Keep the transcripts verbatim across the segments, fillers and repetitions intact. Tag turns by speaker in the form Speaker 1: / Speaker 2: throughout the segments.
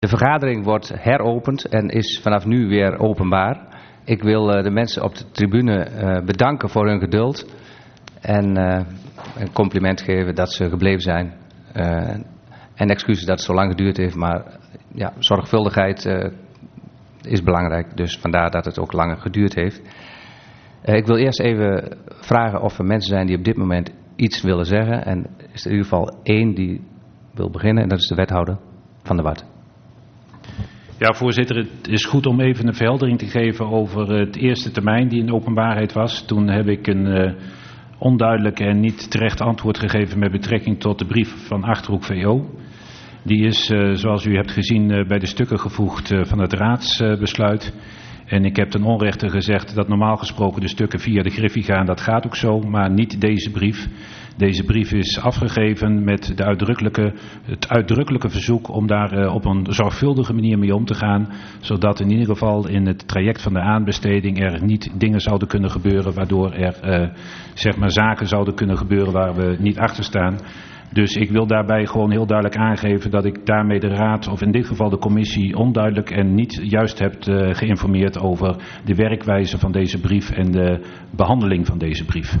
Speaker 1: De vergadering wordt heropend en is vanaf nu weer openbaar. Ik wil uh, de mensen op de tribune uh, bedanken voor hun geduld en uh, een compliment geven dat ze gebleven zijn. Uh, en excuses dat het zo lang geduurd heeft, maar ja, zorgvuldigheid uh, is belangrijk, dus vandaar dat het ook langer geduurd heeft. Uh, ik wil eerst even vragen of er mensen zijn die op dit moment iets willen zeggen. En is er in ieder geval één die wil beginnen en dat is de wethouder Van der Wart.
Speaker 2: Ja, voorzitter, het is goed om even een verheldering te geven over het eerste termijn die in openbaarheid was. Toen heb ik een uh, onduidelijk en niet terecht antwoord gegeven met betrekking tot de brief van Achterhoek V O. Die is, uh, zoals u hebt gezien, uh, bij de stukken gevoegd uh, van het raadsbesluit. Uh, en ik heb ten onrechte gezegd dat normaal gesproken de stukken via de Griffie gaan. Dat gaat ook zo, maar niet deze brief. Deze brief is afgegeven met de uitdrukkelijke, het uitdrukkelijke verzoek om daar uh, op een zorgvuldige manier mee om te gaan. Zodat in ieder geval in het traject van de aanbesteding er niet dingen zouden kunnen gebeuren waardoor er uh, zeg maar zaken zouden kunnen gebeuren waar we niet achter staan. Dus ik wil daarbij gewoon heel duidelijk aangeven dat ik daarmee de raad, of in dit geval de commissie, onduidelijk en niet juist heb uh, geïnformeerd over de werkwijze van deze brief en de behandeling van deze brief.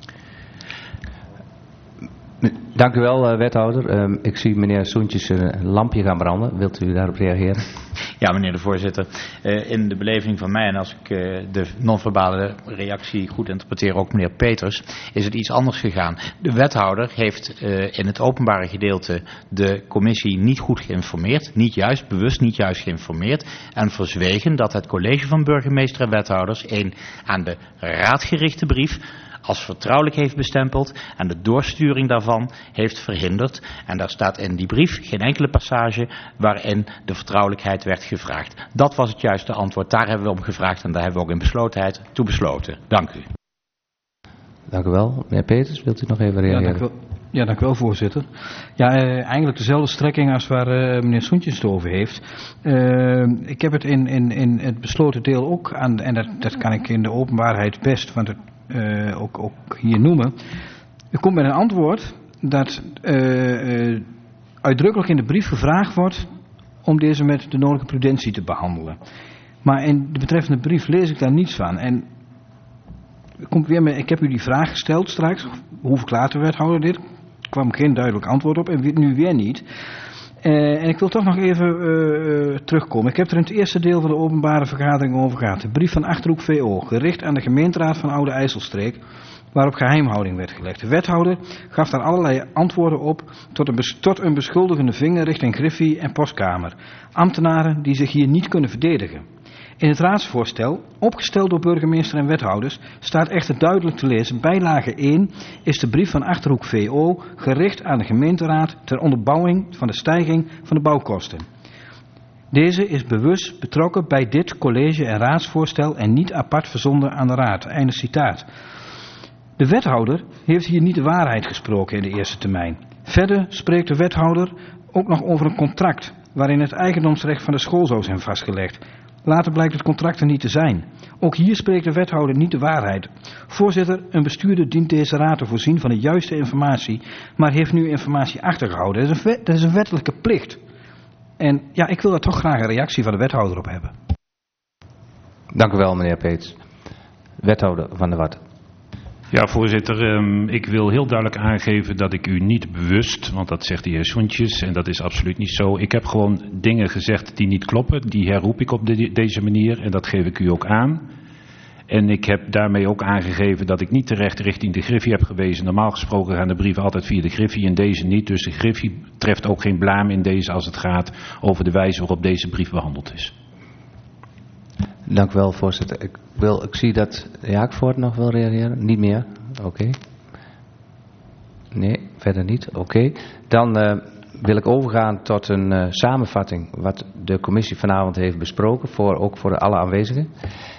Speaker 1: Dank u wel, uh, wethouder. Um, ik zie meneer Soentjes een lampje gaan branden. Wilt u daarop reageren?
Speaker 3: Ja, meneer de voorzitter. Uh, in de beleving van mij, en als ik uh, de non-verbale reactie goed interpreteer, ook meneer Peters, is het iets anders gegaan. De wethouder heeft uh, in het openbare gedeelte de commissie niet goed geïnformeerd, niet juist, bewust niet juist geïnformeerd, en verzwegen dat het college van burgemeester en wethouders een aan de raad gerichte brief als vertrouwelijk heeft bestempeld en de doorsturing daarvan heeft verhinderd. En daar staat in die brief geen enkele passage waarin de vertrouwelijkheid werd gevraagd. Dat was het juiste antwoord, daar hebben we om gevraagd en daar hebben we ook in beslotenheid toe besloten. Dank u.
Speaker 1: Dank u wel. Meneer Peters, wilt u nog even reageren?
Speaker 4: Ja, dank u wel, ja, dank u wel voorzitter. Ja, uh, eigenlijk dezelfde strekking als waar uh, meneer Soentjes het over heeft. Uh, ik heb het in, in, in het besloten deel ook aan, en dat, dat kan ik in de openbaarheid best, want het Uh, ook, ook hier noemen. U komt met een antwoord dat uh, uh, uitdrukkelijk in de brief gevraagd wordt om deze met de nodige prudentie te behandelen. Maar in de betreffende brief lees ik daar niets van. En komt weer met, ik heb u die vraag gesteld straks, hoe verklaart de wethouder dit? Er kwam geen duidelijk antwoord op en nu weer niet. Uh, en ik wil toch nog even uh, terugkomen. Ik heb er in het eerste deel van de openbare vergadering over gehad. De brief van Achterhoek V O, gericht aan de gemeenteraad van Oude IJsselstreek, waarop geheimhouding werd gelegd. De wethouder gaf daar allerlei antwoorden op tot een, bes- tot een beschuldigende vinger richting Griffie en Postkamer. Ambtenaren die zich hier niet kunnen verdedigen. In het raadsvoorstel, opgesteld door burgemeester en wethouders, staat echter duidelijk te lezen: bijlage één is de brief van Achterhoek V O gericht aan de gemeenteraad ter onderbouwing van de stijging van de bouwkosten. Deze is bewust betrokken bij dit college- en raadsvoorstel en niet apart verzonden aan de raad. Einde citaat. De wethouder heeft hier niet de waarheid gesproken in de eerste termijn. Verder spreekt de wethouder ook nog over een contract waarin het eigendomsrecht van de school zou zijn vastgelegd. Later blijkt het contract er niet te zijn. Ook hier spreekt de wethouder niet de waarheid. Voorzitter, een bestuurder dient deze raad te voorzien van de juiste informatie, maar heeft nu informatie achtergehouden. Dat is een, dat is een wettelijke plicht. En ja, ik wil daar toch graag een reactie van de wethouder op hebben.
Speaker 1: Dank u wel, meneer Peets. Wethouder Van der Wart.
Speaker 2: Ja, voorzitter, um, ik wil heel duidelijk aangeven dat ik u niet bewust, want dat zegt de heer Soentjes en dat is absoluut niet zo. Ik heb gewoon dingen gezegd die niet kloppen, die herroep ik op de, deze manier en dat geef ik u ook aan. En ik heb daarmee ook aangegeven dat ik niet terecht richting de Griffie heb gewezen. Normaal gesproken gaan de brieven altijd via de Griffie en deze niet. Dus de Griffie treft ook geen blaam in deze als het gaat over de wijze waarop deze brief behandeld is.
Speaker 1: Dank u wel, voorzitter. Ik, wil, ik zie dat Jaakvoort nog wil reageren. Niet meer? Oké. Okay. Nee, verder niet. Oké. Okay. Dan uh, wil ik overgaan tot een uh, samenvatting wat de commissie vanavond heeft besproken, voor, ook voor de alle aanwezigen.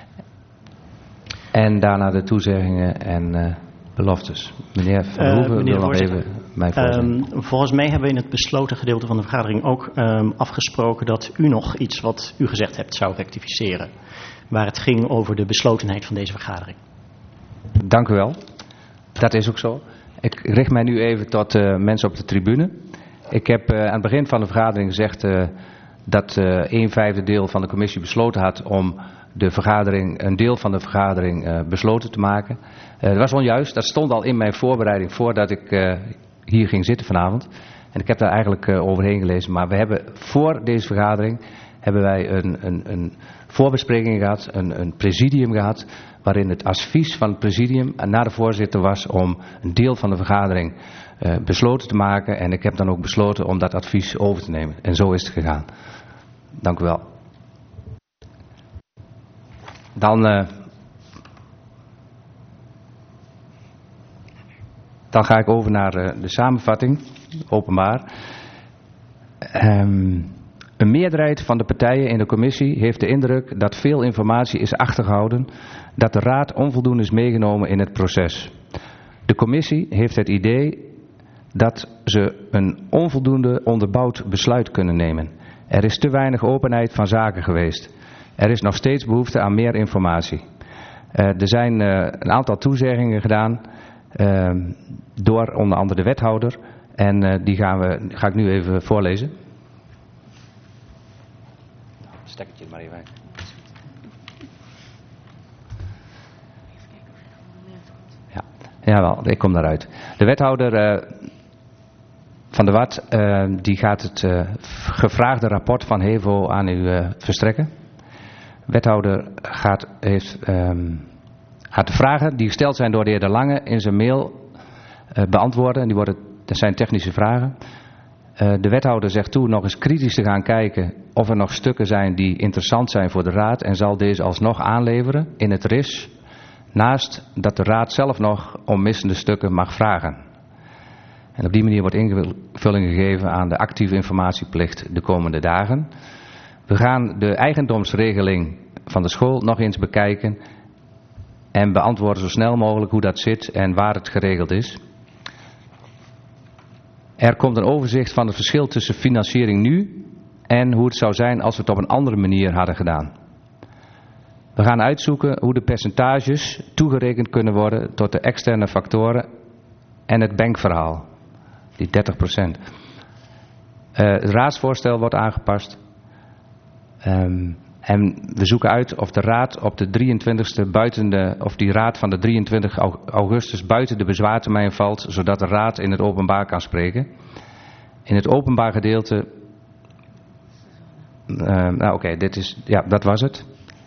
Speaker 1: En daarna de toezeggingen en uh, beloftes. Meneer Van der Hoeven uh, wil nog even mij voorzien.
Speaker 5: Um, volgens mij hebben we in het besloten gedeelte van de vergadering ook um, afgesproken dat u nog iets wat u gezegd hebt zou rectificeren. Waar het ging over de beslotenheid van deze vergadering.
Speaker 1: Dank u wel. Dat is ook zo. Ik richt mij nu even tot uh, mensen op de tribune. Ik heb uh, aan het begin van de vergadering gezegd uh, dat uh, een vijfde deel van de commissie besloten had om de vergadering, een deel van de vergadering uh, besloten te maken. Uh, dat was onjuist, dat stond al in mijn voorbereiding voordat ik uh, hier ging zitten vanavond. En ik heb daar eigenlijk uh, overheen gelezen, maar we hebben voor deze vergadering hebben wij een, een, een voorbespreking gehad, een, een presidium gehad, waarin het advies van het presidium naar de voorzitter was om een deel van de vergadering uh, besloten te maken. En ik heb dan ook besloten om dat advies over te nemen. En zo is het gegaan. Dank u wel. Dan, uh, dan ga ik over naar uh, de samenvatting, openbaar. Um, Een meerderheid van de partijen in de commissie heeft de indruk dat veel informatie is achtergehouden, dat de raad onvoldoende is meegenomen in het proces. De commissie heeft het idee dat ze een onvoldoende onderbouwd besluit kunnen nemen. Er is te weinig openheid van zaken geweest. Er is nog steeds behoefte aan meer informatie. Uh, er zijn uh, een aantal toezeggingen gedaan uh, door onder andere de wethouder en uh, die gaan we, ga ik nu even voorlezen. Stekkertje maar even. Ja, jawel, ik kom daaruit. De wethouder uh, van de W A T uh, die gaat het uh, gevraagde rapport van HEVO aan u uh, verstrekken. De wethouder gaat, heeft, um, gaat de vragen die gesteld zijn door de heer De Lange in zijn mail uh, beantwoorden. Die worden, dat zijn technische vragen. Uh, de wethouder zegt toe nog eens kritisch te gaan kijken of er nog stukken zijn die interessant zijn voor de raad en zal deze alsnog aanleveren in het R I S, naast dat de raad zelf nog om missende stukken mag vragen. En op die manier wordt invulling gegeven aan de actieve informatieplicht de komende dagen. We gaan de eigendomsregeling van de school nog eens bekijken en beantwoorden zo snel mogelijk hoe dat zit en waar het geregeld is. Er komt een overzicht van het verschil tussen financiering nu en hoe het zou zijn als we het op een andere manier hadden gedaan. We gaan uitzoeken hoe de percentages toegerekend kunnen worden tot de externe factoren en het bankverhaal, die dertig procent. Uh, het raadsvoorstel wordt aangepast. Um, en we zoeken uit of de raad op de drieëntwintigste buiten de, of die raad van de drieëntwintig augustus buiten de bezwaartermijn valt, zodat de raad in het openbaar kan spreken. In het openbaar gedeelte, uh, nou oké, okay, dit is, ja, dat was het.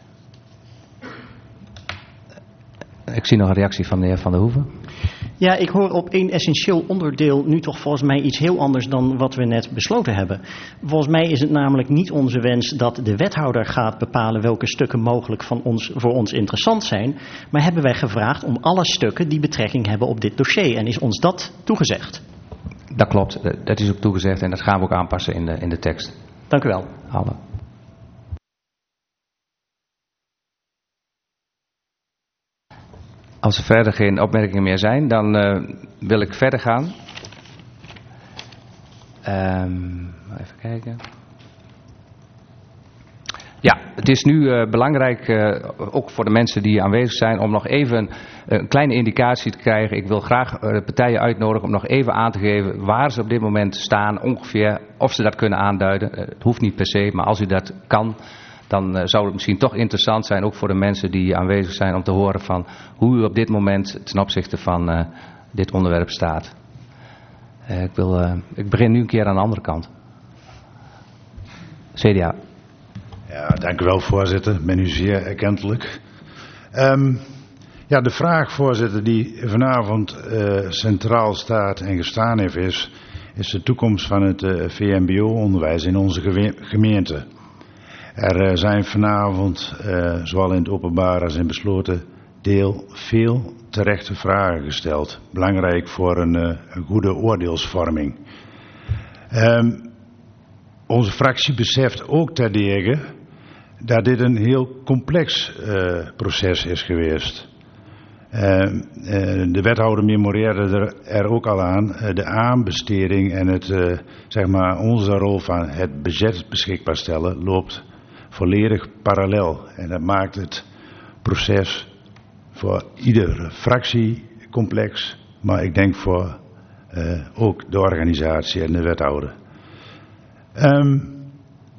Speaker 1: Ik zie nog een reactie van de heer Van der Hoeven.
Speaker 5: Ja, ik hoor op één essentieel onderdeel nu toch volgens mij iets heel anders dan wat we net besloten hebben. Volgens mij is het namelijk niet onze wens dat de wethouder gaat bepalen welke stukken mogelijk van ons, voor ons interessant zijn. Maar hebben wij gevraagd om alle stukken die betrekking hebben op dit dossier. En is ons dat toegezegd?
Speaker 1: Dat klopt, dat is ook toegezegd en dat gaan we ook aanpassen in de, in de tekst.
Speaker 5: Dank u wel.
Speaker 1: Alle. Als er verder geen opmerkingen meer zijn, dan uh, wil ik verder gaan. Um, even kijken. Ja, het is nu uh, belangrijk, uh, ook voor de mensen die aanwezig zijn, om nog even uh, een kleine indicatie te krijgen. Ik wil graag uh, de partijen uitnodigen om nog even aan te geven waar ze op dit moment staan, ongeveer, of ze dat kunnen aanduiden. Uh, het hoeft niet per se, maar als u dat kan, dan uh, zou het misschien toch interessant zijn, ook voor de mensen die aanwezig zijn, om te horen van hoe u op dit moment ten opzichte van uh, dit onderwerp staat. Uh, ik, wil, uh, ik begin nu een keer aan de andere kant. C D A.
Speaker 6: Ja, dank u wel, voorzitter. Ik ben u zeer erkentelijk. Um, ja, de vraag, voorzitter, die vanavond uh, centraal staat en gestaan heeft, is, is de toekomst van het uh, V M B O-onderwijs in onze gemeente. Er uh, zijn vanavond, uh, zowel in het openbaar als in besloten deel, veel terechte vragen gesteld. Belangrijk voor een, uh, een goede oordeelsvorming. Um, onze fractie beseft ook terdege dat dit een heel complex uh, proces is geweest. Uh, uh, de wethouder memoreerde er, er ook al aan. Uh, de aanbesteding en het, uh, zeg maar onze rol van het budget beschikbaar stellen loopt volledig parallel. En dat maakt het proces voor iedere fractie complex, maar ik denk voor uh, ook de organisatie en de wethouder. Um,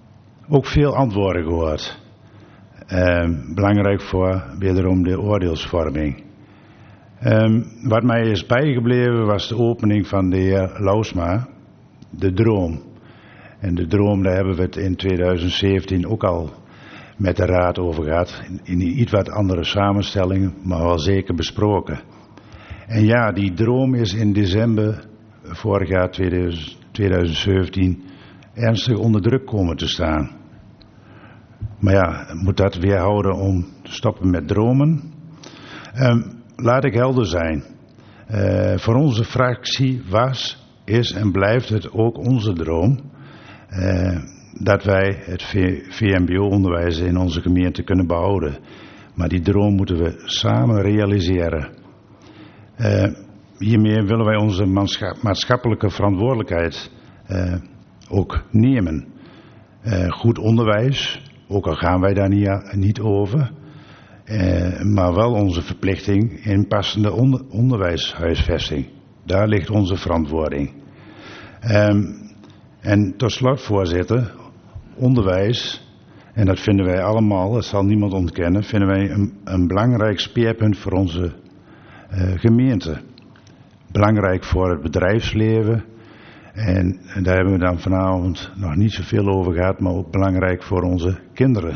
Speaker 6: ook veel antwoorden gehoord. Uh, belangrijk voor wederom de oordeelsvorming. Um, wat mij is bijgebleven was de opening van de heer Lausma, de droom. En de droom, daar hebben we het in twintig zeventien ook al met de raad over gehad. In, in iets wat andere samenstellingen, maar wel zeker besproken. En ja, die droom is in december vorig jaar twintig zeventien ernstig onder druk komen te staan. Maar ja, moet dat weerhouden om te stoppen met dromen? Um, laat ik helder zijn. Uh, voor onze fractie was, is en blijft het ook onze droom uh, dat wij het V M B O-onderwijs in onze gemeente kunnen behouden. Maar die droom moeten we samen realiseren. Uh, hiermee willen wij onze maatschappelijke verantwoordelijkheid uh, ook nemen. Uh, goed onderwijs, ook al gaan wij daar niet, niet over, uh, maar wel onze verplichting in passende onder, onderwijshuisvesting. Daar ligt onze verantwoording. Um, en tot slot, voorzitter, onderwijs, en dat vinden wij allemaal, dat zal niemand ontkennen, vinden wij een, een belangrijk speerpunt voor onze uh, gemeente. Belangrijk voor het bedrijfsleven. En, en daar hebben we dan vanavond nog niet zoveel over gehad, maar ook belangrijk voor onze kinderen.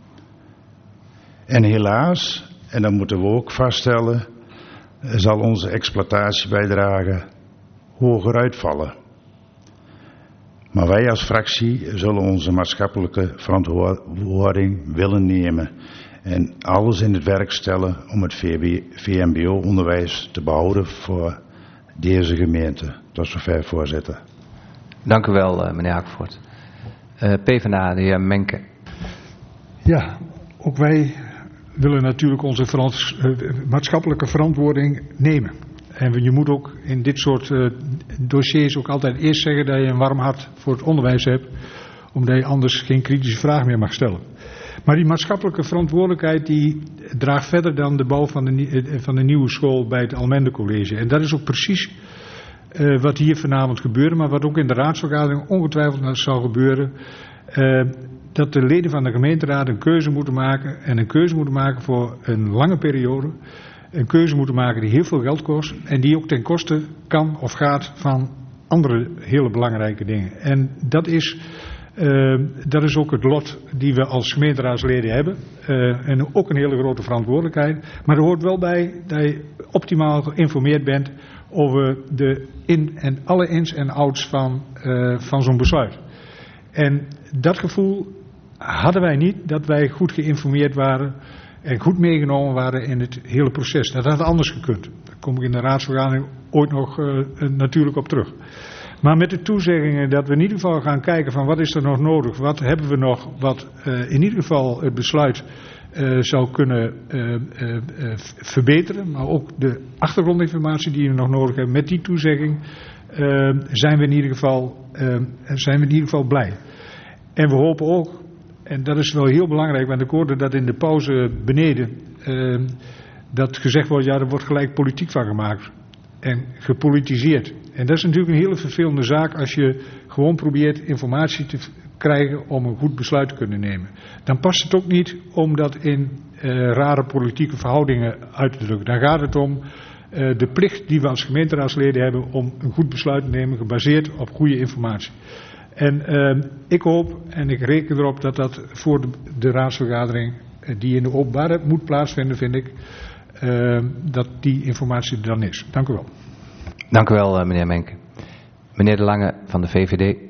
Speaker 6: En helaas, en dat moeten we ook vaststellen, zal onze exploitatiebijdrage hoger uitvallen. Maar wij als fractie zullen onze maatschappelijke verantwoording willen nemen en alles in het werk stellen om het V M B O-onderwijs te behouden voor deze gemeente. Tot zover, voorzitter.
Speaker 1: Dank u wel, uh, meneer Hakvoort. Uh, PvdA, de heer Menke.
Speaker 7: Ja, ook wij willen natuurlijk onze verant- uh, maatschappelijke verantwoording nemen. En je moet ook in dit soort uh, dossiers ook altijd eerst zeggen dat je een warm hart voor het onderwijs hebt, omdat je anders geen kritische vraag meer mag stellen. Maar die maatschappelijke verantwoordelijkheid die draagt verder dan de bouw van de, van de nieuwe school bij het Almende College. En dat is ook precies uh, wat hier vanavond gebeurde, maar wat ook in de raadsvergadering ongetwijfeld zal gebeuren. Uh, dat de leden van de gemeenteraad een keuze moeten maken en een keuze moeten maken voor een lange periode. Een keuze moeten maken die heel veel geld kost en die ook ten koste kan of gaat van andere hele belangrijke dingen. En dat is, uh, dat is ook het lot die we als gemeenteraadsleden hebben. Uh, en ook een hele grote verantwoordelijkheid. Maar er hoort wel bij dat je optimaal geïnformeerd bent over de in en alle ins en outs van, uh, van zo'n besluit. En dat gevoel hadden wij niet, dat wij goed geïnformeerd waren en goed meegenomen waren in het hele proces. Dat had anders gekund. Daar kom ik in de raadsvergadering ooit nog uh, natuurlijk op terug. Maar met de toezeggingen dat we in ieder geval gaan kijken van wat is er nog nodig, wat hebben we nog, wat uh, in ieder geval het besluit uh, zou kunnen uh, uh, uh, verbeteren. Maar ook de achtergrondinformatie die we nog nodig hebben. Met die toezegging uh, zijn we in ieder geval, uh, zijn we in ieder geval blij. En we hopen ook, en dat is wel heel belangrijk, want ik hoorde dat in de pauze beneden, uh, dat gezegd wordt, ja, er wordt gelijk politiek van gemaakt en gepolitiseerd. En dat is natuurlijk een hele vervelende zaak als je gewoon probeert informatie te krijgen om een goed besluit te kunnen nemen. Dan past het ook niet om dat in uh, rare politieke verhoudingen uit te drukken. Dan gaat het om uh, de plicht die we als gemeenteraadsleden hebben om een goed besluit te nemen gebaseerd op goede informatie. En uh, ik hoop en ik reken erop dat dat voor de, de raadsvergadering uh, die in de openbaarheid moet plaatsvinden, vind ik, uh, dat die informatie er dan is. Dank u wel.
Speaker 1: Dank u wel, uh, meneer Menke. Meneer De Lange van de V V D.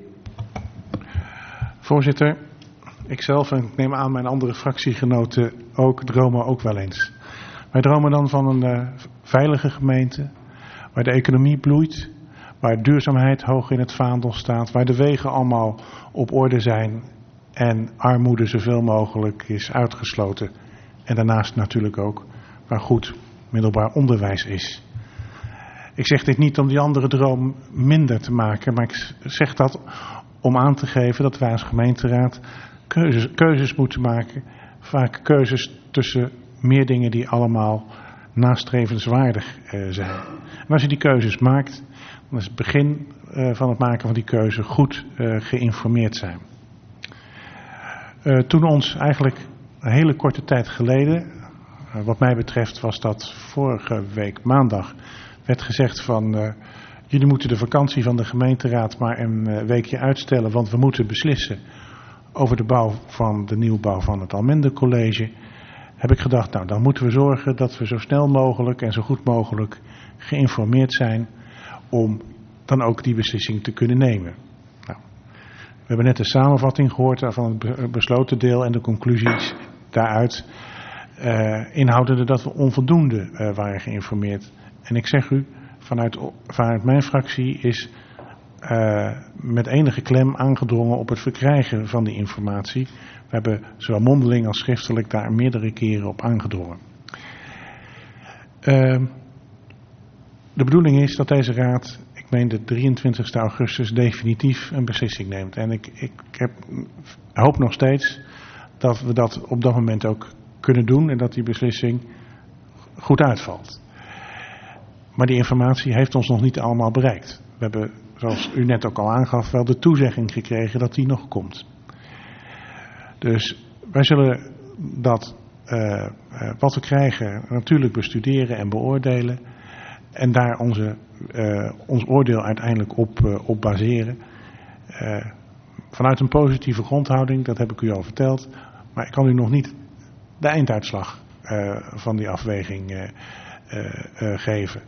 Speaker 8: Voorzitter, ikzelf en ik neem aan mijn andere fractiegenoten ook dromen ook wel eens. Wij dromen dan van een uh, veilige gemeente, waar de economie bloeit, waar duurzaamheid hoog in het vaandel staat, waar de wegen allemaal op orde zijn en armoede zoveel mogelijk is uitgesloten. En daarnaast natuurlijk ook waar goed middelbaar onderwijs is. Ik zeg dit niet om die andere droom minder te maken, maar ik zeg dat om aan te geven dat wij als gemeenteraad keuzes, keuzes moeten maken. Vaak keuzes tussen meer dingen die allemaal nastrevenswaardig uh, zijn. En als je die keuzes maakt, dan is het begin uh, van het maken van die keuze goed uh, geïnformeerd zijn. Uh, toen ons eigenlijk een hele korte tijd geleden, uh, wat mij betreft was dat vorige week maandag, werd gezegd van uh, jullie moeten de vakantie van de gemeenteraad maar een uh, weekje uitstellen, want we moeten beslissen over de bouw van de nieuwbouw van het Almende College. Heb ik gedacht, nou dan moeten we zorgen dat we zo snel mogelijk en zo goed mogelijk geïnformeerd zijn om dan ook die beslissing te kunnen nemen. Nou, we hebben net de samenvatting gehoord van het besloten deel en de conclusies daaruit uh, inhoudende dat we onvoldoende uh, waren geïnformeerd. En ik zeg u, vanuit, vanuit mijn fractie is uh, met enige klem aangedrongen op het verkrijgen van die informatie. We hebben zowel mondeling als schriftelijk daar meerdere keren op aangedrongen. Uh, de bedoeling is dat deze raad, ik meen de drieëntwintigste augustus, definitief een beslissing neemt. En ik, ik heb, hoop nog steeds dat we dat op dat moment ook kunnen doen en dat die beslissing goed uitvalt. Maar die informatie heeft ons nog niet allemaal bereikt. We hebben, zoals u net ook al aangaf, wel de toezegging gekregen dat die nog komt. Dus wij zullen dat uh, uh, wat we krijgen natuurlijk bestuderen en beoordelen. En daar onze, uh, ons oordeel uiteindelijk op, uh, op baseren. Uh, vanuit een positieve grondhouding, dat heb ik u al verteld. Maar ik kan u nog niet de einduitslag uh, van die afweging uh, uh, uh, geven.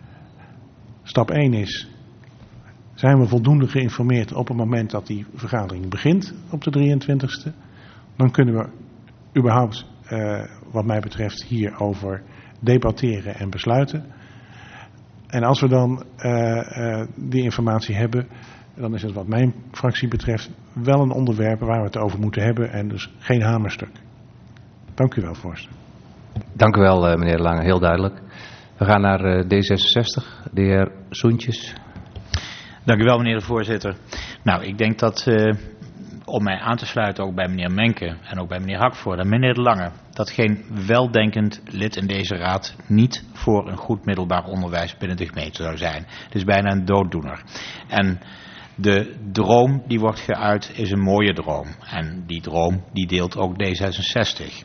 Speaker 8: Stap één is, zijn we voldoende geïnformeerd op het moment dat die vergadering begint op de drieëntwintigste? Dan kunnen we überhaupt, uh, wat mij betreft, hierover debatteren en besluiten. En als we dan uh, uh, die informatie hebben, dan is het wat mijn fractie betreft wel een onderwerp waar we het over moeten hebben en dus geen hamerstuk. Dank u wel, voorzitter.
Speaker 1: Dank u wel, uh, meneer Lange, heel duidelijk. We gaan naar uh, D zesenzestig, de heer Soentjes.
Speaker 3: Dank u wel, meneer de voorzitter. Nou, ik denk dat, uh, om mij aan te sluiten ook bij meneer Menke en ook bij meneer Hakvoort en meneer De Lange, dat geen weldenkend lid in deze raad niet voor een goed middelbaar onderwijs binnen de gemeente zou zijn. Het is bijna een dooddoener. En de droom die wordt geuit is een mooie droom. En die droom die deelt ook D zesenzestig.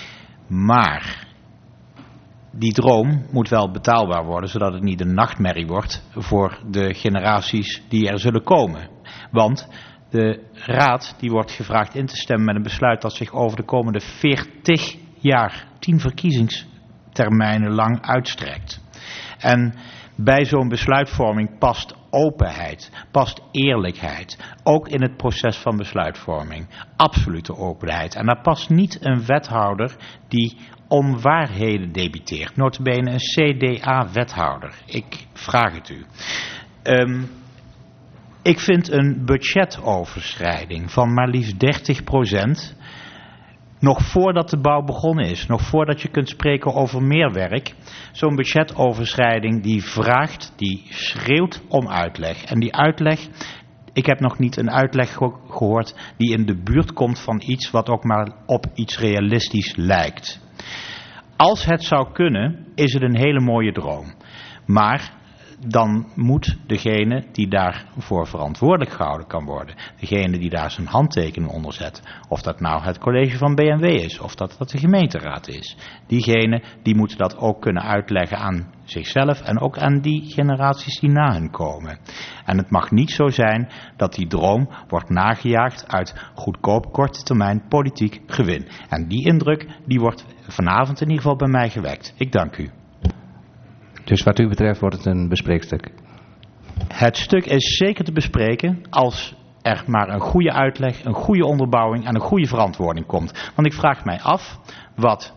Speaker 3: Maar die droom moet wel betaalbaar worden, zodat het niet een nachtmerrie wordt voor de generaties die er zullen komen. Want de raad die wordt gevraagd in te stemmen met een besluit dat zich over de komende veertig jaar, tien verkiezingstermijnen lang uitstrekt. En bij zo'n besluitvorming past openheid, past eerlijkheid, ook in het proces van besluitvorming. Absolute openheid. En daar past niet een wethouder die onwaarheden debiteert. Nota bene een C D A-wethouder. Ik vraag het u. Um, ik vind een budgetoverschrijding van maar liefst dertig procent... nog voordat de bouw begonnen is, nog voordat je kunt spreken over meer werk, zo'n budgetoverschrijding die vraagt, die schreeuwt om uitleg. En die uitleg, ik heb nog niet een uitleg ge- gehoord die in de buurt komt van iets wat ook maar op iets realistisch lijkt. Als het zou kunnen, is het een hele mooie droom. Maar dan moet degene die daarvoor verantwoordelijk gehouden kan worden, degene die daar zijn handtekening onder zet, of dat nou het college van B N W is, of dat dat de gemeenteraad is, diegene die moet dat ook kunnen uitleggen aan zichzelf en ook aan die generaties die na hen komen. En het mag niet zo zijn dat die droom wordt nagejaagd uit goedkoop korte termijn politiek gewin. En die indruk die wordt vanavond in ieder geval bij mij gewekt. Ik dank u.
Speaker 1: Dus wat u betreft wordt het een bespreekstuk?
Speaker 3: Het stuk is zeker te bespreken als er maar een goede uitleg, een goede onderbouwing en een goede verantwoording komt. Want ik vraag mij af wat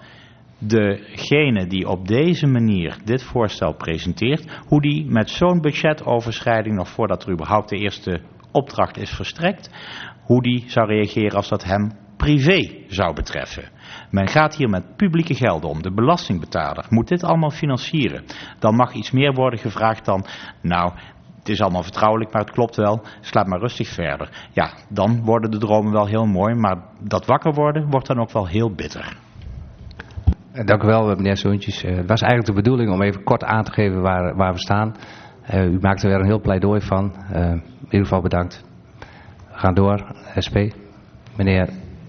Speaker 3: degene die op deze manier dit voorstel presenteert, hoe die met zo'n budgetoverschrijding, nog voordat er überhaupt de eerste opdracht is verstrekt, hoe die zou reageren als dat hem privé zou betreffen. Men gaat hier met publieke gelden om. De belastingbetaler moet dit allemaal financieren. Dan mag iets meer worden gevraagd dan, nou, het is allemaal vertrouwelijk, maar het klopt wel, slaap maar rustig verder. Ja, dan worden de dromen wel heel mooi, maar dat wakker worden wordt dan ook wel heel bitter.
Speaker 1: Dank u wel, meneer Soentjes. Uh, het was eigenlijk de bedoeling om even kort aan te geven waar, waar we staan. Uh, u maakt er weer een heel pleidooi van. Uh, in ieder geval bedankt. We gaan door. S P. Meneer P.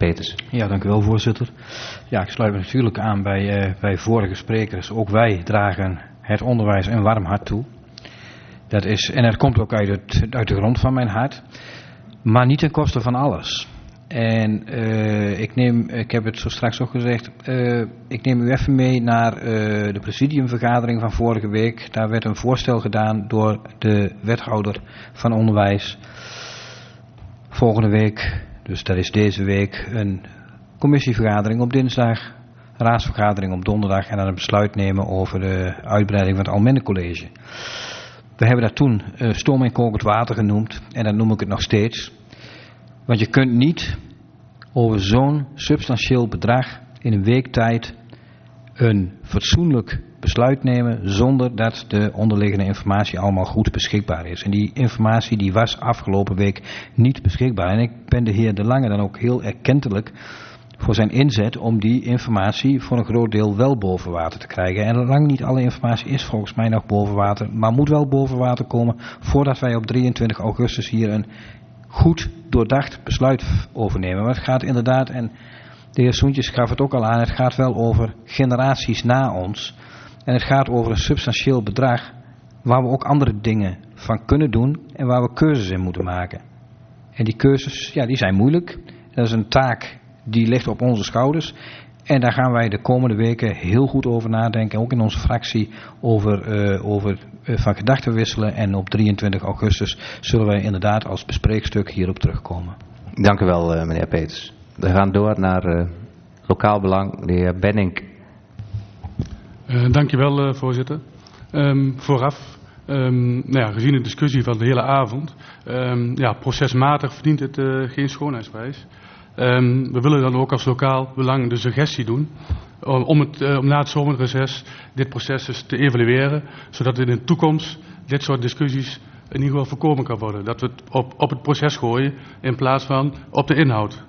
Speaker 1: Peters.
Speaker 4: Ja, dank u wel, voorzitter. Ja, ik sluit me natuurlijk aan bij, uh, bij vorige sprekers. Ook wij dragen het onderwijs een warm hart toe. Dat is, en dat komt ook uit, het, uit de grond van mijn hart. Maar niet ten koste van alles. En uh, ik neem, ik heb het zo straks ook gezegd, uh, ik neem u even mee naar uh, de presidiumvergadering van vorige week. Daar werd een voorstel gedaan door de wethouder van onderwijs. Volgende week, dus dat is deze week, een commissievergadering op dinsdag, raadsvergadering op donderdag en dan een besluit nemen over de uitbreiding van het Almende College. We hebben dat toen uh, stoom en kokend water genoemd en dat noem ik het nog steeds. Want je kunt niet over zo'n substantieel bedrag in een week tijd een fatsoenlijk besluit nemen zonder dat de onderliggende informatie allemaal goed beschikbaar is. En die informatie die was afgelopen week niet beschikbaar. En ik ben de heer De Lange dan ook heel erkentelijk voor zijn inzet om die informatie voor een groot deel wel boven water te krijgen. En lang niet alle informatie is volgens mij nog boven water, maar moet wel boven water komen voordat wij op drieëntwintig augustus hier een goed doordacht besluit overnemen. Maar het gaat inderdaad, en de heer Soentjes gaf het ook al aan, het gaat wel over generaties na ons. En het gaat over een substantieel bedrag waar we ook andere dingen van kunnen doen en waar we keuzes in moeten maken. En die keuzes, ja, die zijn moeilijk. Dat is een taak die ligt op onze schouders. En daar gaan wij de komende weken heel goed over nadenken. Ook in onze fractie over, uh, over uh, van gedachten wisselen. En op drieëntwintig augustus zullen wij inderdaad als bespreekstuk hierop terugkomen.
Speaker 1: Dank u wel, uh, meneer Peters. We gaan door naar uh, lokaal belang, de heer Benink.
Speaker 9: Uh, dank je wel, uh, voorzitter. Um, vooraf, um, nou ja, gezien de discussie van de hele avond, um, ja, procesmatig verdient het uh, geen schoonheidsprijs. Um, we willen dan ook als lokaal belang de suggestie doen om, om, het, uh, om na het zomerreces dit proces eens te evalueren, zodat in de toekomst dit soort discussies in ieder geval voorkomen kan worden. Dat we het op, op het proces gooien in plaats van op de inhoud.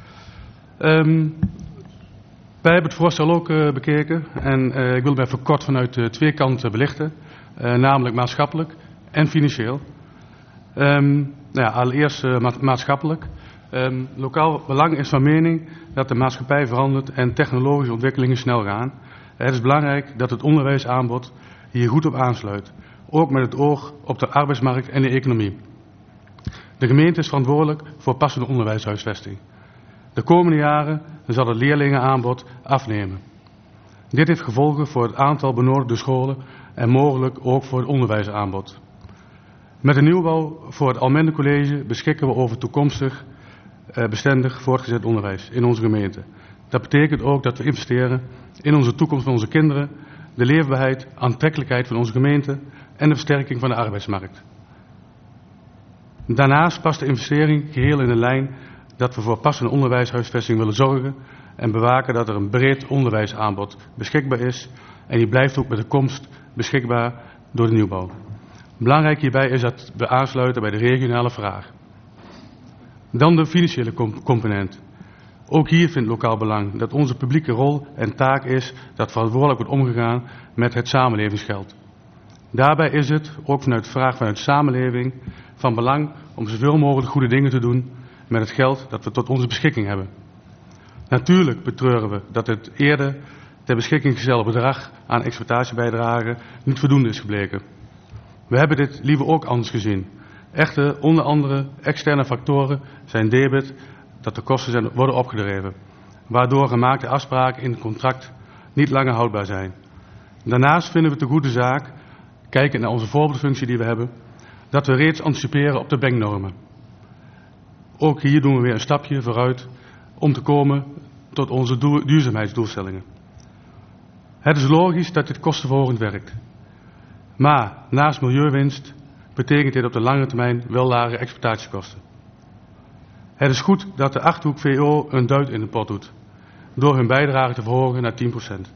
Speaker 9: Um, wij hebben het voorstel ook uh, bekeken en uh, ik wil het even kort vanuit uh, twee kanten belichten, uh, namelijk maatschappelijk en financieel. Um, nou ja, allereerst uh, ma maatschappelijk. Um, lokaal belang is van mening dat de maatschappij verandert en technologische ontwikkelingen snel gaan. Het is belangrijk dat het onderwijsaanbod hier goed op aansluit, ook met het oog op de arbeidsmarkt en de economie. De gemeente is verantwoordelijk voor passende onderwijshuisvesting. De komende jaren zal het leerlingenaanbod afnemen. Dit heeft gevolgen voor het aantal benodigde scholen en mogelijk ook voor het onderwijsaanbod. Met de nieuwbouw voor het Almende College beschikken we over toekomstig uh, bestendig voortgezet onderwijs in onze gemeente. Dat betekent ook dat we investeren in onze toekomst van onze kinderen, de leefbaarheid, aantrekkelijkheid van onze gemeente en de versterking van de arbeidsmarkt. Daarnaast past de investering geheel in de lijn dat we voor passende onderwijshuisvesting willen zorgen en bewaken dat er een breed onderwijsaanbod beschikbaar is en die blijft ook met de komst beschikbaar door de nieuwbouw. Belangrijk hierbij is dat we aansluiten bij de regionale vraag. Dan de financiële component. Ook hier vindt lokaal belang dat onze publieke rol en taak is dat verantwoordelijk wordt omgegaan met het samenlevingsgeld. Daarbij is het, ook vanuit de vraag vanuit de samenleving, van belang om zoveel mogelijk goede dingen te doen met het geld dat we tot onze beschikking hebben. Natuurlijk betreuren we dat het eerder ter beschikking gestelde bedrag aan exploitatiebijdragen niet voldoende is gebleken. We hebben dit liever ook anders gezien. Echter, onder andere externe factoren zijn debet dat de kosten zijn, worden opgedreven, waardoor gemaakte afspraken in het contract niet langer houdbaar zijn. Daarnaast vinden we het een goede zaak, kijkend naar onze voorbeeldfunctie die we hebben, dat we reeds anticiperen op de banknormen. Ook hier doen we weer een stapje vooruit om te komen tot onze duurzaamheidsdoelstellingen. Het is logisch dat dit kostenverhogend werkt. Maar naast milieuwinst betekent dit op de lange termijn wel lage exploitatiekosten. Het is goed dat de Achterhoek V O een duit in de pot doet, door hun bijdrage te verhogen naar tien procent.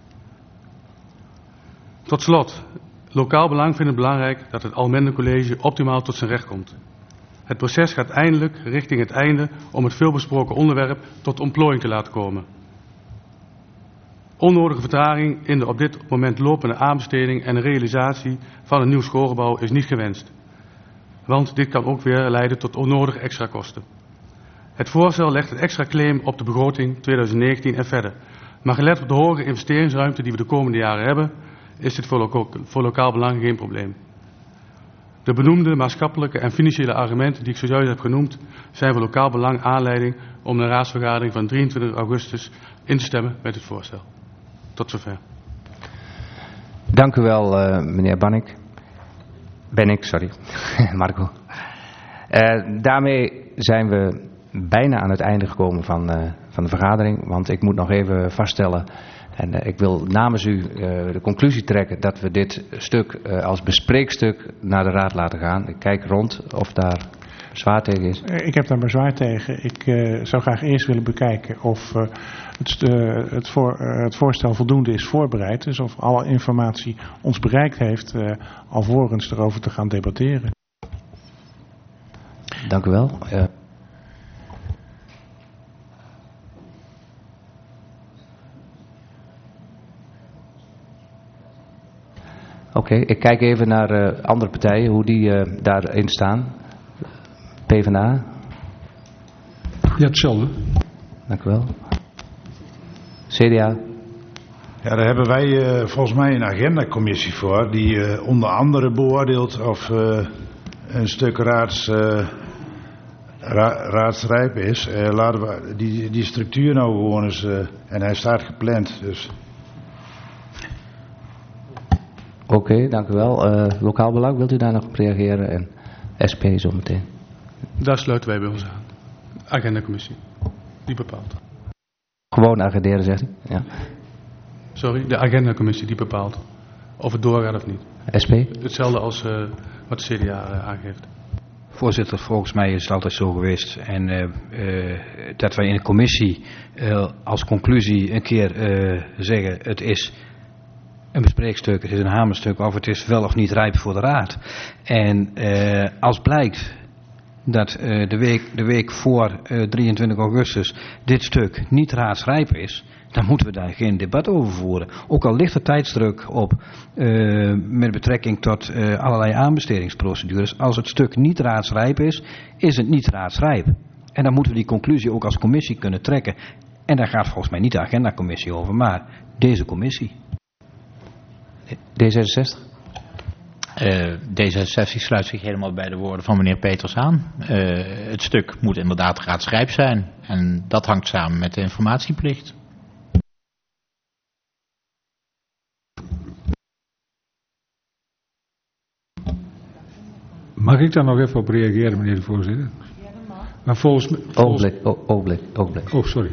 Speaker 9: Tot slot, lokaal belang vindt het belangrijk dat het Almende College optimaal tot zijn recht komt. Het proces gaat eindelijk richting het einde om het veelbesproken onderwerp tot ontplooiing te laten komen. Onnodige vertraging in de op dit moment lopende aanbesteding en de realisatie van een nieuw schoolgebouw is niet gewenst. Want dit kan ook weer leiden tot onnodige extra kosten. Het voorstel legt een extra claim op de begroting twintig negentien en verder. Maar gelet op de hoge investeringsruimte die we de komende jaren hebben, is dit voor, loka voor lokaal belang geen probleem. De benoemde maatschappelijke en financiële argumenten die ik zojuist heb genoemd, zijn voor lokaal belang aanleiding om de raadsvergadering van drieëntwintig augustus in te stemmen met het voorstel. Tot zover.
Speaker 1: Dank u wel, uh, meneer Bannik. Bennik, sorry. Marco. Uh, daarmee zijn we bijna aan het einde gekomen van, uh, van de vergadering. Want ik moet nog even vaststellen, en uh, ik wil namens u uh, de conclusie trekken dat we dit stuk uh, als bespreekstuk naar de raad laten gaan. Ik kijk rond of daar bezwaar tegen is.
Speaker 8: Ik heb daar bezwaar tegen. Ik uh, zou graag eerst willen bekijken of uh, het, uh, het, voor, uh, het voorstel voldoende is voorbereid. Dus of alle informatie ons bereikt heeft, uh, alvorens erover te gaan debatteren.
Speaker 1: Dank u wel. Uh, Oké, okay, ik kijk even naar uh, andere partijen, hoe die uh, daarin staan. PvdA.
Speaker 7: Ja, hetzelfde.
Speaker 1: Dank u wel. C D A.
Speaker 6: Ja, daar hebben wij uh, volgens mij een agendacommissie voor, die uh, onder andere beoordeelt of uh, een stuk raads, uh, ra raadsrijp is. Uh, laten we die, die structuur nou gewoon eens, uh, en hij staat gepland, dus...
Speaker 1: Oké, okay, dank u wel. Uh, lokaal belang, wilt u daar nog op reageren? En S P zometeen.
Speaker 9: Daar sluiten wij bij ons aan. Agendacommissie. Die bepaalt.
Speaker 1: Gewoon agenderen, zegt u? Ja.
Speaker 9: Sorry, de agendacommissie die bepaalt of het doorgaat of niet.
Speaker 1: S P?
Speaker 9: Hetzelfde als uh, wat de C D A uh, aangeeft.
Speaker 4: Voorzitter, volgens mij is het altijd zo geweest en uh, uh, dat wij in de commissie uh, als conclusie een keer uh, zeggen het is een bespreekstuk, het is een hamerstuk of het is wel of niet rijp voor de raad. En uh, als blijkt dat uh, de, week, de week voor uh, drieëntwintig augustus dit stuk niet raadsrijp is, dan moeten we daar geen debat over voeren. Ook al ligt er tijdsdruk op uh, met betrekking tot uh, allerlei aanbestedingsprocedures. Als het stuk niet raadsrijp is, is het niet raadsrijp. En dan moeten we die conclusie ook als commissie kunnen trekken. En daar gaat volgens mij niet de agendacommissie over, maar deze commissie.
Speaker 1: D zesenzestig?
Speaker 3: Uh, D zesenzestig sluit zich helemaal bij de woorden van meneer Peters aan. Uh, het stuk moet inderdaad raadsrijp zijn. En dat hangt samen met de informatieplicht.
Speaker 7: Mag ik daar nog even op reageren, meneer de voorzitter? Maar volgens, volgens...
Speaker 1: Ogenblik, ogenblik, ogenblik.
Speaker 7: Oh, sorry.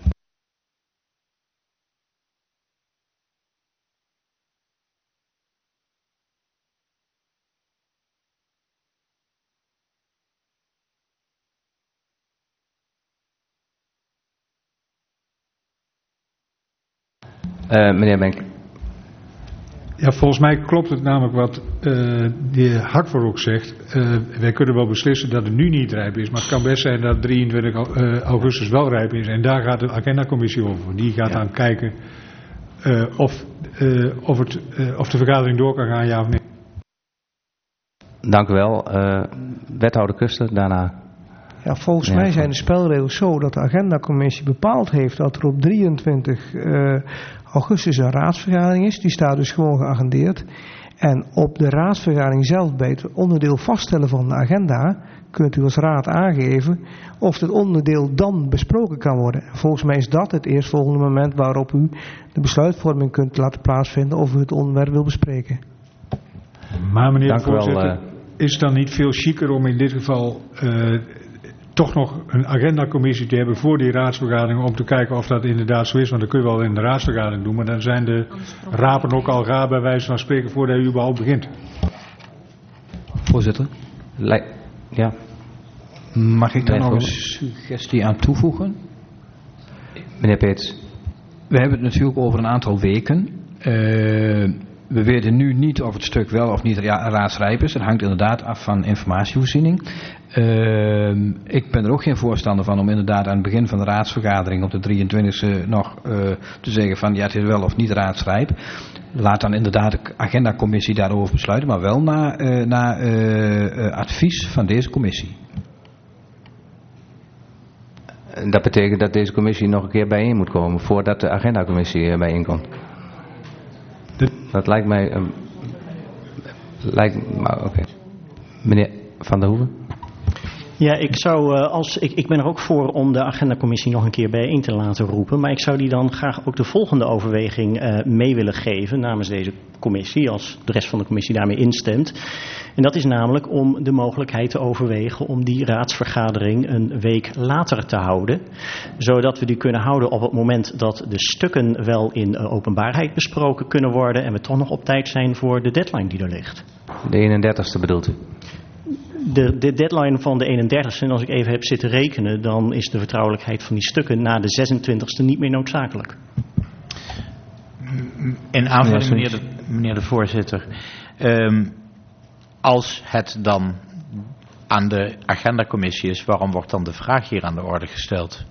Speaker 1: Uh, meneer Benk.
Speaker 7: Ja, volgens mij klopt het namelijk wat uh, de heer Hakver ook zegt. Uh, wij kunnen wel beslissen dat het nu niet rijp is, maar het kan best zijn dat drieëntwintig augustus wel rijp is. En daar gaat de agendacommissie over. Die gaat ja. dan kijken uh, of, uh, of, het, uh, of de vergadering door kan gaan, ja of nee.
Speaker 1: Dank u wel. Uh, wethouder Kuster, daarna...
Speaker 10: Ja, volgens ja, mij zijn de spelregels zo dat de agendacommissie bepaald heeft dat er op drieëntwintig augustus een raadsvergadering is. Die staat dus gewoon geagendeerd. En op de raadsvergadering zelf, bij het onderdeel vaststellen van de agenda, kunt u als raad aangeven of het onderdeel dan besproken kan worden. Volgens mij is dat het eerstvolgende moment waarop u de besluitvorming kunt laten plaatsvinden of u het onderwerp wil bespreken.
Speaker 7: Maar meneer
Speaker 1: Dank
Speaker 7: de voorzitter,
Speaker 1: wel, uh...
Speaker 7: is het dan niet veel chiquer om in dit geval... Uh, toch nog een agendacommissie te hebben voor die raadsvergadering om te kijken of dat inderdaad zo is, want dat kun je wel in de raadsvergadering doen, maar dan zijn de rapen ook al gaar bij wijze van spreken voordat u überhaupt begint.
Speaker 1: Voorzitter. Le ja.
Speaker 4: Mag ik daar nog een suggestie aan toevoegen?
Speaker 1: Meneer Peets.
Speaker 4: We hebben het natuurlijk over een aantal weken. Uh, we weten nu niet of het stuk wel of niet raadsrijp is. Dat hangt inderdaad af van informatievoorziening. Uh, ik ben er ook geen voorstander van om inderdaad aan het begin van de raadsvergadering op de drieëntwintigste nog uh, te zeggen van ja, het is wel of niet raadsrijp. Laat dan inderdaad de agendacommissie daarover besluiten, maar wel na, uh, na uh, uh, advies van deze commissie.
Speaker 1: dat betekent dat deze commissie nog een keer bijeen moet komen voordat de agendacommissie bijeenkomt. De... Dat lijkt mij... Um, lijkt, maar oké. Okay. Meneer Van der Hoeven.
Speaker 5: Ja, ik zou als ik, ik ben er ook voor om de agendacommissie nog een keer bijeen te laten roepen. Maar ik zou die dan graag ook de volgende overweging uh, mee willen geven namens deze commissie, als de rest van de commissie daarmee instemt. En dat is namelijk om de mogelijkheid te overwegen om die raadsvergadering een week later te houden. Zodat we die kunnen houden op het moment dat de stukken wel in uh, openbaarheid besproken kunnen worden en we toch nog op tijd zijn voor de deadline die er ligt.
Speaker 1: De eenendertigste bedoelt u?
Speaker 5: De, de deadline van de eenendertigste, en als ik even heb zitten rekenen, dan is de vertrouwelijkheid van die stukken na de zesentwintigste niet meer noodzakelijk.
Speaker 3: In aanvulling, meneer de, meneer de voorzitter. Um, als het dan aan de agendacommissie is, waarom wordt dan de vraag hier aan de orde gesteld?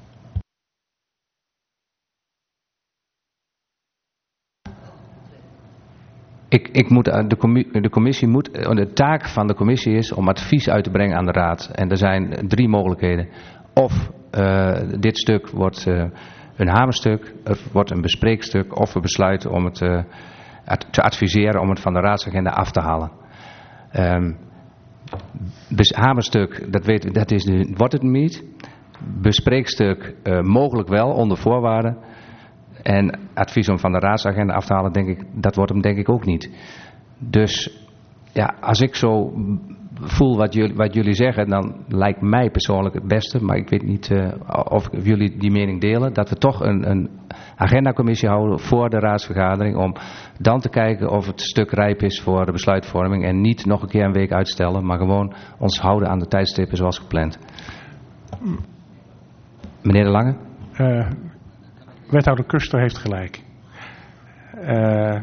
Speaker 1: Ik, ik moet, de, commissie, de commissie moet, de taak van de commissie is om advies uit te brengen aan de raad. En er zijn drie mogelijkheden. Of uh, dit stuk wordt uh, een hamerstuk, het wordt een bespreekstuk, of we besluiten om het uh, ad, te adviseren om het van de raadsagenda af te halen. Um, dus hamerstuk, dat, weet, dat is de, wordt het niet. Bespreekstuk uh, mogelijk wel, onder voorwaarden. En advies om van de raadsagenda af te halen, denk ik, dat wordt hem denk ik ook niet. Dus ja, als ik zo voel wat jullie, wat jullie zeggen, dan lijkt mij persoonlijk het beste, maar ik weet niet uh, of jullie die mening delen, dat we toch een, een agendacommissie houden voor de raadsvergadering, om dan te kijken of het stuk rijp is voor de besluitvorming en niet nog een keer een week uitstellen, maar gewoon ons houden aan de tijdstippen zoals gepland. Meneer De Lange?
Speaker 8: Uh, wethouder Kuster heeft gelijk. Uh,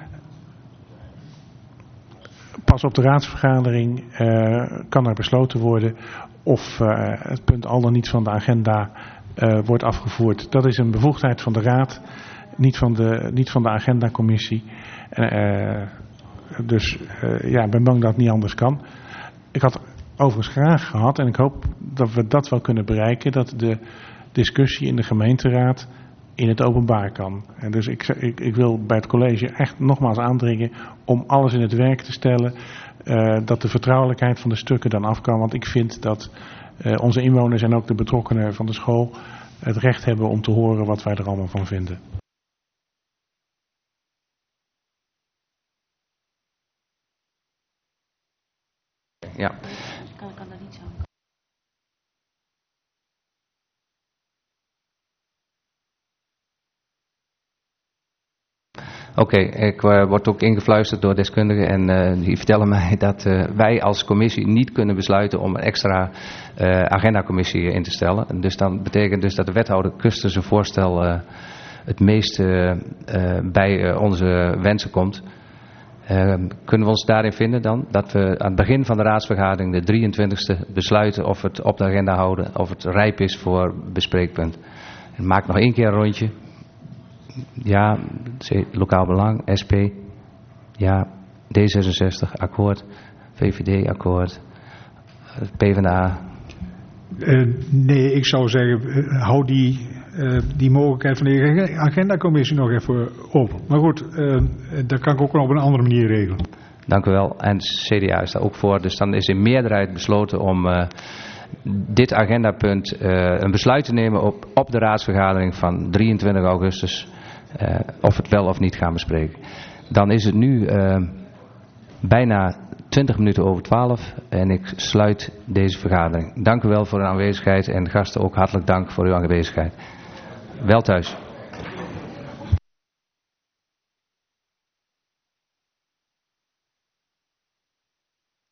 Speaker 8: pas op de raadsvergadering uh, kan er besloten worden of uh, het punt al dan niet van de agenda uh, wordt afgevoerd. Dat is een bevoegdheid van de raad, niet van de, niet van de agendacommissie. Uh, dus uh, ja, ik ben bang dat het niet anders kan. Ik had overigens graag gehad, en ik hoop dat we dat wel kunnen bereiken, dat de discussie in de gemeenteraad in het openbaar kan. En dus ik, ik, ik wil bij het college echt nogmaals aandringen om alles in het werk te stellen, uh, dat de vertrouwelijkheid van de stukken dan af kan. Want ik vind dat uh, onze inwoners en ook de betrokkenen van de school het recht hebben om te horen wat wij er allemaal van vinden.
Speaker 1: Ja.
Speaker 11: Kan, kan dat niet zo.
Speaker 1: Oké, okay, ik uh, word ook ingefluisterd door deskundigen en uh, die vertellen mij dat uh, wij als commissie niet kunnen besluiten om een extra uh, agendacommissie in te stellen. En dus dan betekent dus dat de wethouder Kuster zijn voorstel uh, het meest uh, uh, bij uh, onze wensen komt. Uh, kunnen we ons daarin vinden dan? Dat we aan het begin van de raadsvergadering, de drieëntwintigste, besluiten of we het op de agenda houden, of het rijp is voor bespreekpunt. En maak nog één keer een rondje. Ja, lokaal belang, S P, ja, D zesenzestig, akkoord, V V D, akkoord, PvdA.
Speaker 7: Uh, nee, ik zou zeggen, uh, hou die, uh, die mogelijkheid van de agendacommissie nog even open. Maar goed, uh, dat kan ik ook wel op een andere manier regelen.
Speaker 1: Dank u wel. En C D A is daar ook voor. Dus dan is in meerderheid besloten om uh, dit agendapunt uh, een besluit te nemen op, op de raadsvergadering van drieëntwintig augustus. Uh, of het wel of niet gaan bespreken. Dan is het nu uh, bijna twintig minuten over twaalf en ik sluit deze vergadering. Dank u wel voor uw aanwezigheid en gasten ook hartelijk dank voor uw aanwezigheid. Wel thuis.